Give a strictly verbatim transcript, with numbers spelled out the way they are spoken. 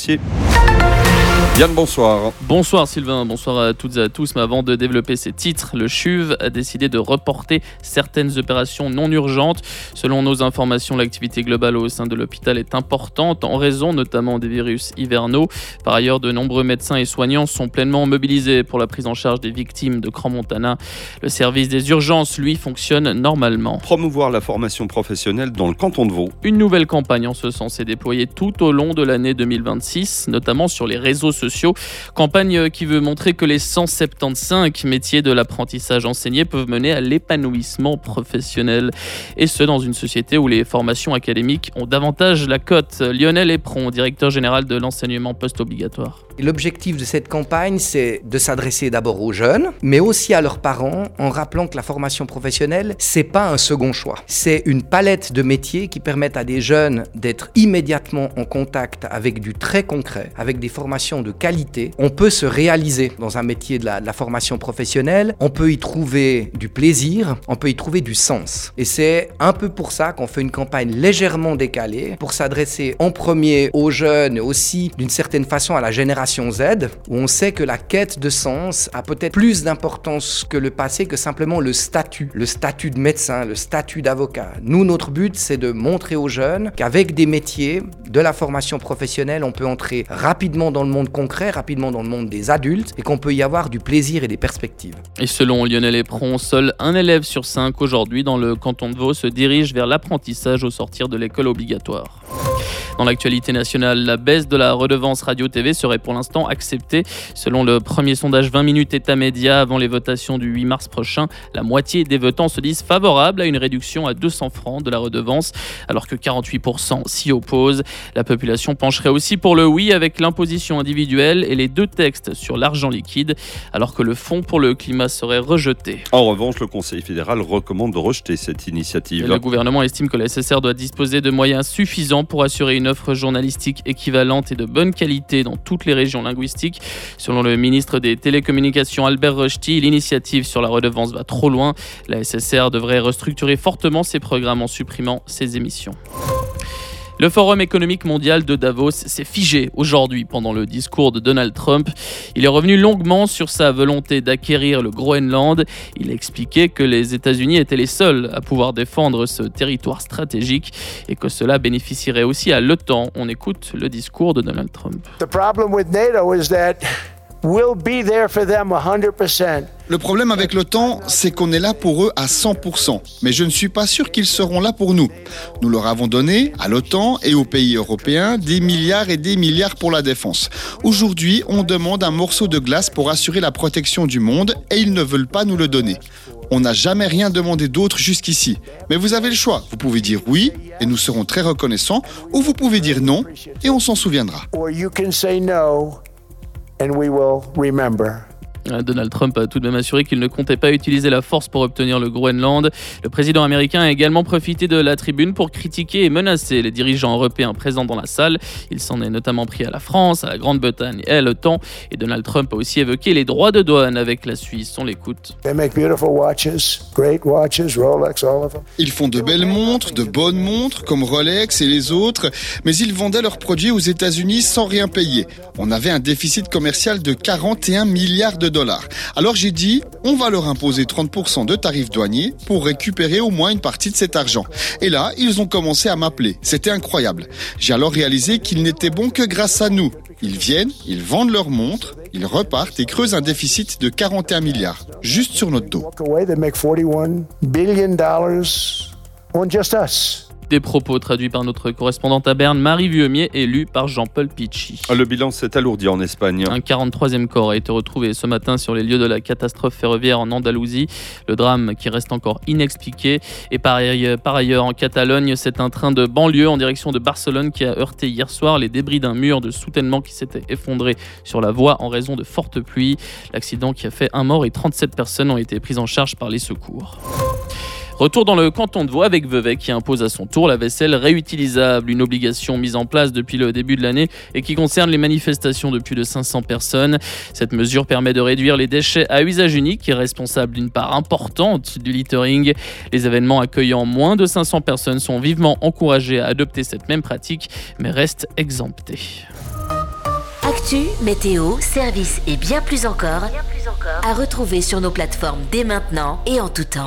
Tessier. Yann, bonsoir. Bonsoir Sylvain, bonsoir à toutes et à tous. Mais avant de développer ces titres, le C H U V a décidé de reporter certaines opérations non urgentes. Selon nos informations, l'activité globale au sein de l'hôpital est importante en raison notamment des virus hivernaux. Par ailleurs, de nombreux médecins et soignants sont pleinement mobilisés pour la prise en charge des victimes de Crans-Montana. Le service des urgences, lui, fonctionne normalement. Promouvoir la formation professionnelle dans le canton de Vaud. Une nouvelle campagne en ce sens est déployée tout au long de l'année deux mille vingt-six, notamment sur les réseaux sociaux. Sociaux. Campagne qui veut montrer que les cent soixante-quinze métiers de l'apprentissage enseignés peuvent mener à l'épanouissement professionnel. Et ce, dans une société où les formations académiques ont davantage la cote. Lionel Epron, directeur général de l'enseignement post-obligatoire. L'objectif de cette campagne, c'est de s'adresser d'abord aux jeunes, mais aussi à leurs parents, en rappelant que la formation professionnelle, c'est pas un second choix. C'est une palette de métiers qui permettent à des jeunes d'être immédiatement en contact avec du très concret, avec des formations de qualité. On peut se réaliser dans un métier de la, de la formation professionnelle, on peut y trouver du plaisir, on peut y trouver du sens. Et c'est un peu pour ça qu'on fait une campagne légèrement décalée, pour s'adresser en premier aux jeunes, aussi d'une certaine façon à la génération Z, où on sait que la quête de sens a peut-être plus d'importance que le passé, que simplement le statut, le statut de médecin, le statut d'avocat. Nous, notre but, c'est de montrer aux jeunes qu'avec des métiers, de la formation professionnelle, on peut entrer rapidement dans le monde concret, rapidement dans le monde des adultes, et qu'on peut y avoir du plaisir et des perspectives. Et selon Lionel Epron, seul un élève sur cinq aujourd'hui dans le canton de Vaud se dirige vers l'apprentissage au sortir de l'école obligatoire. Dans l'actualité nationale, la baisse de la redevance radio-T V serait pour l'instant acceptée. Selon le premier sondage vingt minutes État Média avant les votations du huit mars prochain, la moitié des votants se disent favorables à une réduction à deux cents francs de la redevance, alors que quarante-huit pour cent s'y opposent. La population pencherait aussi pour le oui avec l'imposition individuelle et les deux textes sur l'argent liquide, alors que le fonds pour le climat serait rejeté. En revanche, le Conseil fédéral recommande de rejeter cette initiative. Et le gouvernement estime que la S S R doit disposer de moyens suffisants pour assurer une offre journalistique équivalente et de bonne qualité dans toutes les régions linguistiques. Selon le ministre des Télécommunications Albert Rochety, l'initiative sur la redevance va trop loin. La S S R devrait restructurer fortement ses programmes en supprimant ses émissions. Le Forum économique mondial de Davos s'est figé aujourd'hui pendant le discours de Donald Trump. Il est revenu longuement sur sa volonté d'acquérir le Groenland. Il a expliqué que les États-Unis étaient les seuls à pouvoir défendre ce territoire stratégique et que cela bénéficierait aussi à l'OTAN. On écoute le discours de Donald Trump. The problem with NATO is that we'll be there for them one hundred percent. Le problème avec l'OTAN, c'est qu'on est là pour eux à cent pour cent. Mais je ne suis pas sûr qu'ils seront là pour nous. Nous leur avons donné, à l'OTAN et aux pays européens, des milliards et des milliards pour la défense. Aujourd'hui, on demande un morceau de glace pour assurer la protection du monde et ils ne veulent pas nous le donner. On n'a jamais rien demandé d'autre jusqu'ici. Mais vous avez le choix. Vous pouvez dire oui et nous serons très reconnaissants, ou vous pouvez dire non et on s'en souviendra. Or you can say no and we will remember. Donald Trump a tout de même assuré qu'il ne comptait pas utiliser la force pour obtenir le Groenland. Le président américain a également profité de la tribune pour critiquer et menacer les dirigeants européens présents dans la salle. Il s'en est notamment pris à la France, à la Grande-Bretagne et à l'OTAN. Et Donald Trump a aussi évoqué les droits de douane avec la Suisse. On l'écoute. They make beautiful watches, great watches, Rolex, all of them. Ils font de belles montres, de bonnes montres, comme Rolex et les autres, mais ils vendaient leurs produits aux États-Unis sans rien payer. On avait un déficit commercial de quarante et un milliards de dollars. Alors j'ai dit, on va leur imposer trente pour cent de tarifs douaniers pour récupérer au moins une partie de cet argent. Et là, ils ont commencé à m'appeler. C'était incroyable. J'ai alors réalisé qu'ils n'étaient bons que grâce à nous. Ils viennent, ils vendent leurs montres, ils repartent et creusent un déficit de quarante et un milliards, juste sur notre dos. Walk away, they make forty-one billion dollars on just us. Des propos traduits par notre correspondante à Berne, Marie Vieumier, et lus par Jean-Paul Picci. Le bilan s'est alourdi en Espagne. Un quarante-troisième corps a été retrouvé ce matin sur les lieux de la catastrophe ferroviaire en Andalousie. Le drame qui reste encore inexpliqué. Et par ailleurs, par ailleurs en Catalogne, c'est un train de banlieue en direction de Barcelone qui a heurté hier soir les débris d'un mur de soutènement qui s'était effondré sur la voie en raison de fortes pluies. L'accident qui a fait un mort et trente-sept personnes ont été prises en charge par les secours. Retour dans le canton de Vaud avec Vevey qui impose à son tour la vaisselle réutilisable, une obligation mise en place depuis le début de l'année et qui concerne les manifestations de plus de cinq cents personnes. Cette mesure permet de réduire les déchets à usage unique et est responsable d'une part importante du littering. Les événements accueillant moins de cinq cents personnes sont vivement encouragés à adopter cette même pratique mais restent exemptés. Actu, météo, services et bien plus encore, bien plus encore à retrouver sur nos plateformes dès maintenant et en tout temps.